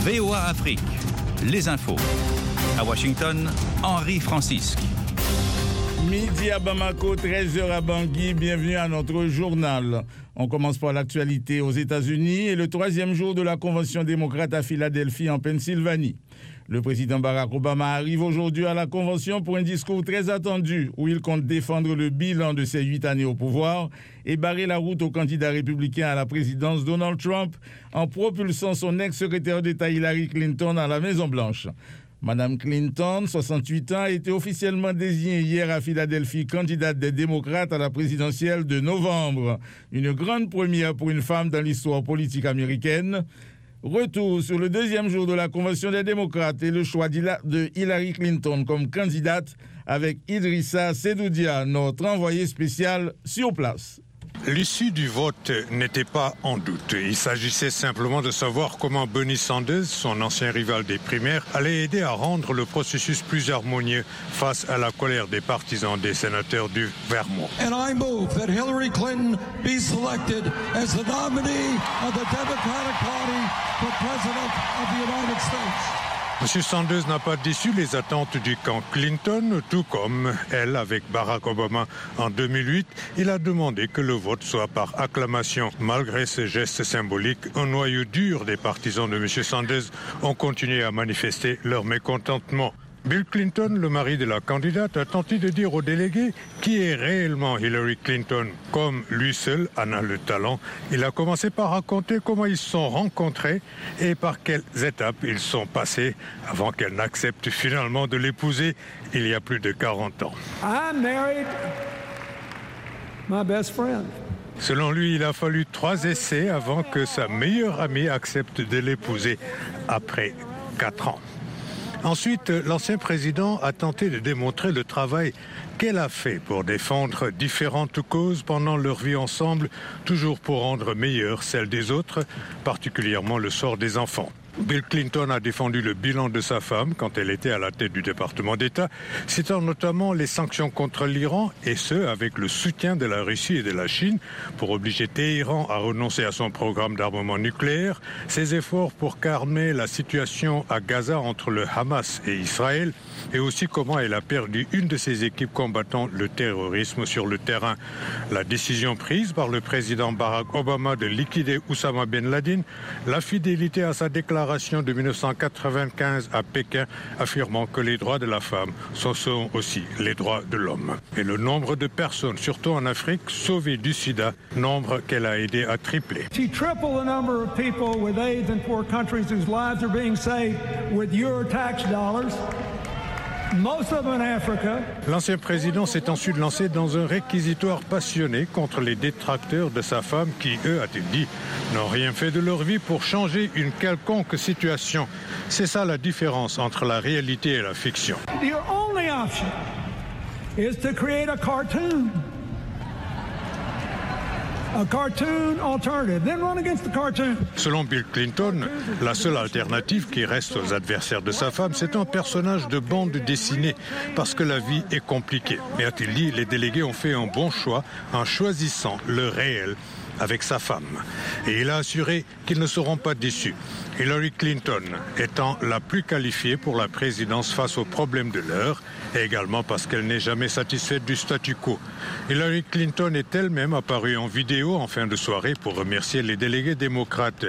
VOA Afrique, les infos. À Washington, Henri Francisque. Midi à Bamako, 13h à Bangui, bienvenue à notre journal. On commence par l'actualité aux États-Unis et le troisième jour de la Convention démocrate à Philadelphie en Pennsylvanie. Le président Barack Obama arrive aujourd'hui à la Convention pour un discours très attendu où il compte défendre le bilan de ses 8 années au pouvoir et barrer la route au candidat républicain à la présidence Donald Trump en propulsant son ex-secrétaire d'État Hillary Clinton à la Maison-Blanche. Madame Clinton, 68 ans, a été officiellement désignée hier à Philadelphie candidate des démocrates à la présidentielle de novembre. Une grande première pour une femme dans l'histoire politique américaine. Retour sur le deuxième jour de la Convention des démocrates et le choix de Hillary Clinton comme candidate avec Idrissa Sedoudia, notre envoyé spécial sur place. L'issue du vote n'était pas en doute. Il s'agissait simplement de savoir comment Bernie Sanders, son ancien rival des primaires, allait aider à rendre le processus plus harmonieux face à la colère des partisans des sénateurs du Vermont. And I move that Hillary Clinton be selected as the nominee of the Democratic Party for President of the United States. M. Sanders n'a pas déçu les attentes du camp Clinton, tout comme elle avec Barack Obama en 2008. Il a demandé que le vote soit par acclamation. Malgré ce geste symbolique, un noyau dur des partisans de M. Sanders ont continué à manifester leur mécontentement. Bill Clinton, le mari de la candidate, a tenté de dire aux délégués qui est réellement Hillary Clinton. Comme lui seul en a le talent, il a commencé par raconter comment ils se sont rencontrés et par quelles étapes ils sont passés avant qu'elle n'accepte finalement de l'épouser il y a plus de 40 ans. I married my best friend. Selon lui, il a fallu 3 essais avant que sa meilleure amie accepte de l'épouser après 4 ans. Ensuite, l'ancien président a tenté de démontrer le travail qu'elle a fait pour défendre différentes causes pendant leur vie ensemble, toujours pour rendre meilleure celle des autres, particulièrement le sort des enfants. Bill Clinton a défendu le bilan de sa femme quand elle était à la tête du département d'État, citant notamment les sanctions contre l'Iran, et ce, avec le soutien de la Russie et de la Chine pour obliger Téhéran à renoncer à son programme d'armement nucléaire, ses efforts pour calmer la situation à Gaza entre le Hamas et Israël, et aussi comment elle a perdu une de ses équipes combattant le terrorisme sur le terrain. La décision prise par le président Barack Obama de liquider Oussama Ben Laden, la fidélité à sa déclaration de 1995 à Pékin affirmant que les droits de la femme sont aussi les droits de l'homme. Et le nombre de personnes, surtout en Afrique, sauvées du sida, nombre qu'elle a aidé à tripler. She tripled the number of people with AIDS in poor countries whose lives are being saved with your tax dollars. Most of them in Africa. L'ancien président s'est ensuite lancé dans un réquisitoire passionné contre les détracteurs de sa femme qui, eux, a-t-il dit, n'ont rien fait de leur vie pour changer une quelconque situation. C'est ça la différence entre la réalité et la fiction. Your only option is to create a cartoon. A cartoon alternative, then run against the cartoon. Selon Bill Clinton, la seule alternative qui reste aux adversaires de sa femme, c'est un personnage de bande dessinée, parce que la vie est compliquée. Mais a-t-il dit, les délégués ont fait un bon choix en choisissant le réel avec sa femme. Et il a assuré qu'ils ne seront pas déçus. Hillary Clinton étant la plus qualifiée pour la présidence face aux problèmes de l'heure, et également parce qu'elle n'est jamais satisfaite du statu quo. Hillary Clinton est elle-même apparue en vidéo en fin de soirée pour remercier les délégués démocrates.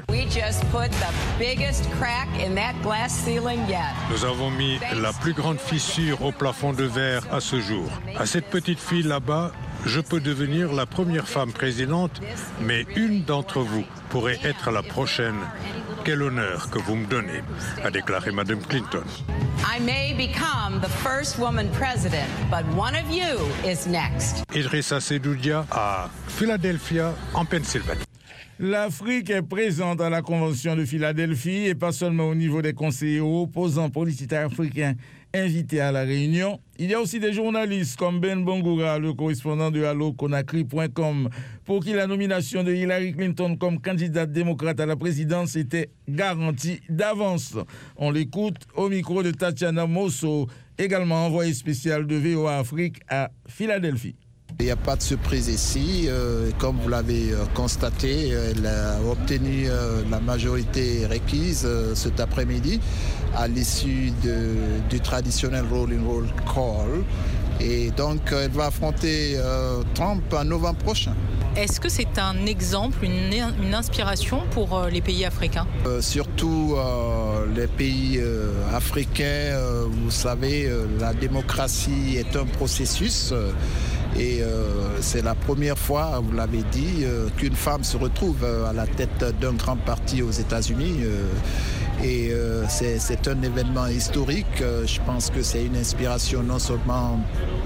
Nous avons mis la plus grande fissure au plafond de verre à ce jour. À cette petite fille là-bas, je peux devenir la première femme présidente, mais une d'entre vous pourrait être la prochaine. Quel honneur que vous me donnez, a déclaré Mme Clinton. I may become the first woman president, but one of you is next. Idrissa Sedoudia à Philadelphia, en Pennsylvanie. L'Afrique est présente à la Convention de Philadelphie et pas seulement au niveau des conseillers opposants politiques africains invités à la réunion. Il y a aussi des journalistes comme Ben Bangoura, le correspondant de alloconakry.com, pour qui la nomination de Hillary Clinton comme candidate démocrate à la présidence était garantie d'avance. On l'écoute au micro de Tatiana Mosso, également envoyée spéciale de VOA Afrique à Philadelphie. Il n'y a pas de surprise ici. Comme vous l'avez constaté, elle a obtenu la majorité requise cet après-midi à l'issue du traditionnel roll-in-roll call. Et donc, elle va affronter Trump en novembre prochain. Est-ce que c'est un exemple, une inspiration pour les pays africains ? Surtout les pays africains, vous savez, la démocratie est un processus. Et c'est la première fois, vous l'avez dit, qu'une femme se retrouve à la tête d'un grand parti aux États-Unis. Et c'est un événement historique. Je pense que c'est une inspiration non seulement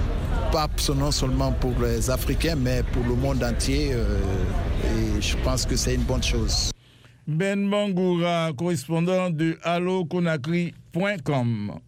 pour les Africains, mais pour le monde entier. Et je pense que c'est une bonne chose. Ben Bangoura, correspondant de alloconakry.com.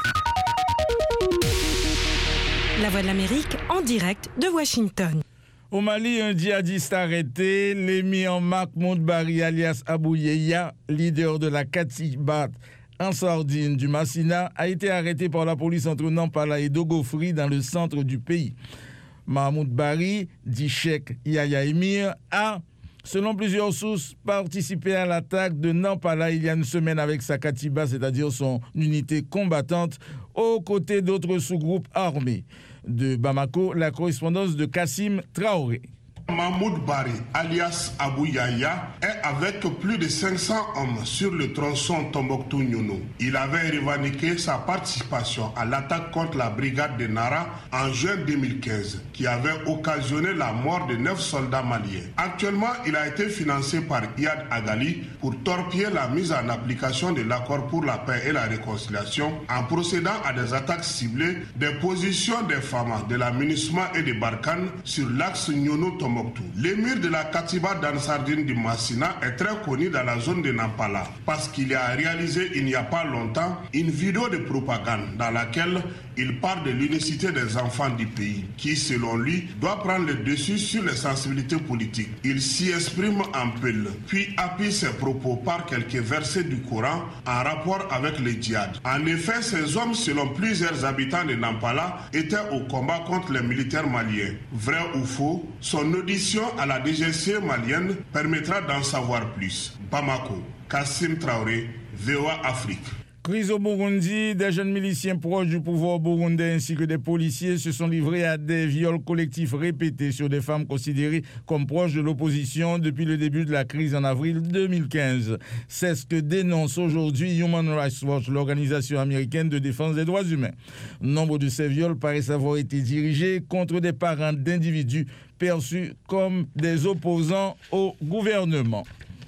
La Voix de l'Amérique en direct de Washington. Au Mali, un djihadiste arrêté, l'émir Mahmoud Bari alias Abou Yeya, leader de la Katibat Ansardine du Massina, a été arrêté par la police entre Nampala et Dogofri dans le centre du pays. Mahmoud Bari, dit Cheikh Yahya Emir, a, selon plusieurs sources, participé à l'attaque de Nampala il y a une semaine avec sa Katiba, c'est-à-dire son unité combattante, aux côtés d'autres sous-groupes armés. De Bamako, la correspondance de Kassim Traoré. Mahmoud Bari, alias Abou Yahya, est avec plus de 500 hommes sur le tronçon Tombouctou-Niounou. Il avait revendiqué sa participation à l'attaque contre la brigade de Nara en juin 2015, qui avait occasionné la mort de 9 soldats maliens. Actuellement, il a été financé par Iyad Agali pour torpiller la mise en application de l'accord pour la paix et la réconciliation en procédant à des attaques ciblées des positions des FAMA, de la MINUSMA et des Barkhane sur l'axe Niounou-Tombouctou. L'émir de la Katiba d'Ansardine du Massina est très connu dans la zone de Nampala parce qu'il a réalisé il n'y a pas longtemps une vidéo de propagande dans laquelle il parle de l'unicité des enfants du pays qui, selon lui, doit prendre le dessus sur les sensibilités politiques. Il s'y exprime en peul, puis appuie ses propos par quelques versets du Coran en rapport avec le djihad. En effet, ces hommes, selon plusieurs habitants de Nampala, étaient au combat contre les militaires maliens. Vrai ou faux, son audition à la DGC malienne permettra d'en savoir plus. Bamako, Kassim Traoré, VOA Afrique. Crise au Burundi, des jeunes miliciens proches du pouvoir burundais ainsi que des policiers se sont livrés à des viols collectifs répétés sur des femmes considérées comme proches de l'opposition depuis le début de la crise en avril 2015. C'est ce que dénonce aujourd'hui Human Rights Watch, l'organisation américaine de défense des droits humains. Nombre de ces viols paraissent avoir été dirigés contre des parents d'individus perçus comme des opposants au gouvernement.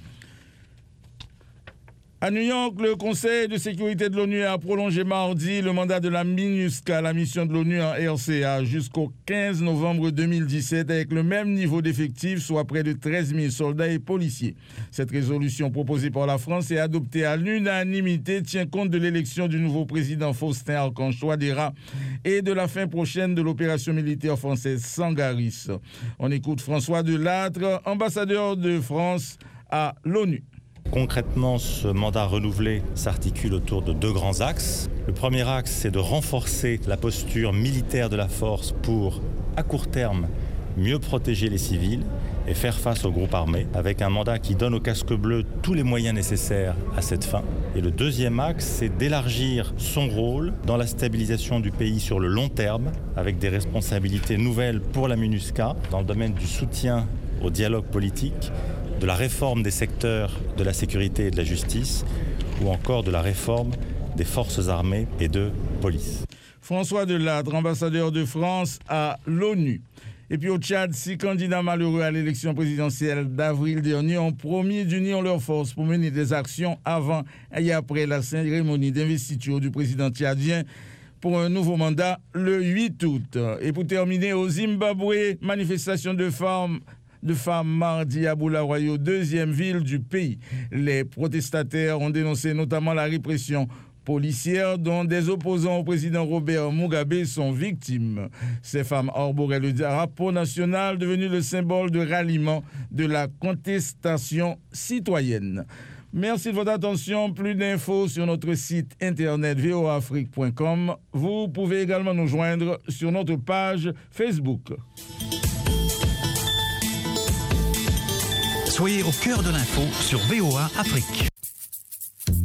À New York, le Conseil de sécurité de l'ONU a prolongé mardi le mandat de la MINUSCA, la mission de l'ONU en RCA, jusqu'au 15 novembre 2017 avec le même niveau d'effectifs, soit près de 13 000 soldats et policiers. Cette résolution proposée par la France et adoptée à l'unanimité tient compte de l'élection du nouveau président Faustin Archange Touadéra et de la fin prochaine de l'opération militaire française Sangaris. On écoute François Delattre, ambassadeur de France à l'ONU. Concrètement, ce mandat renouvelé s'articule autour de 2 grands axes. Le premier axe, c'est de renforcer la posture militaire de la force pour, à court terme, mieux protéger les civils et faire face aux groupes armés, avec un mandat qui donne aux casques bleus tous les moyens nécessaires à cette fin. Et le deuxième axe, c'est d'élargir son rôle dans la stabilisation du pays sur le long terme, avec des responsabilités nouvelles pour la MINUSCA dans le domaine du soutien au dialogue politique, de la réforme des secteurs de la sécurité et de la justice, ou encore de la réforme des forces armées et de police. François Delattre, ambassadeur de France à l'ONU. Et puis au Tchad, 6 candidats malheureux à l'élection présidentielle d'avril dernier ont promis d'unir leurs forces pour mener des actions avant et après la cérémonie d'investiture du président tchadien pour un nouveau mandat le 8 août. Et pour terminer, au Zimbabwe, manifestation de femmes mardi à Bulawayo, 2e ville du pays. Les protestataires ont dénoncé notamment la répression policière dont des opposants au président Robert Mugabe sont victimes. Ces femmes arboraient le drapeau national devenu le symbole de ralliement de la contestation citoyenne. Merci de votre attention. Plus d'infos sur notre site internet voaafrique.com. Vous pouvez également nous joindre sur notre page Facebook. Soyez au cœur de l'info sur VOA Afrique.